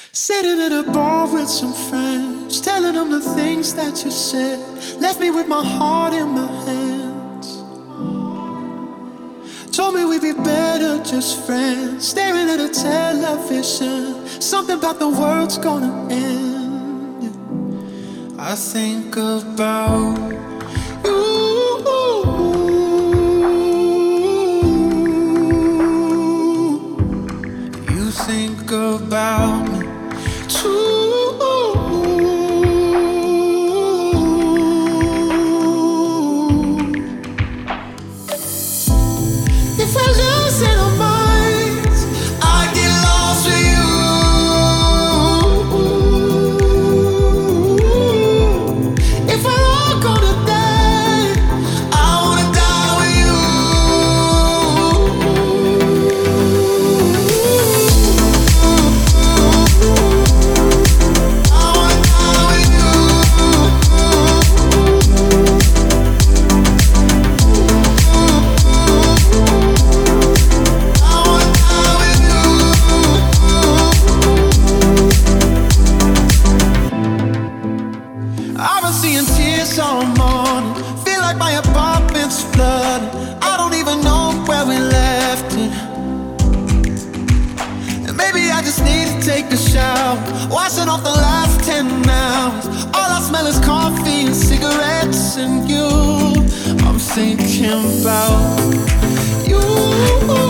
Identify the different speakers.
Speaker 1: Sitting at a bar with some friends, telling them the things that you said. Left me with my heart in my hands. Told me we'd be better just friends. Staring at a television, something about the world's gonna end. I think about you. You think about me too. If I lose in our minds, I get lost with you. If we're all gonna die, I wanna die with you. I wanna die with you. I wanna die with you. I've been seeing tears all morning. Feel like my apartment's flooded. I don't even know where we left it. And maybe I just need to take a shower, washing off the last 10 hours. All I smell is coffee and cigarettes and you. I'm thinking about you.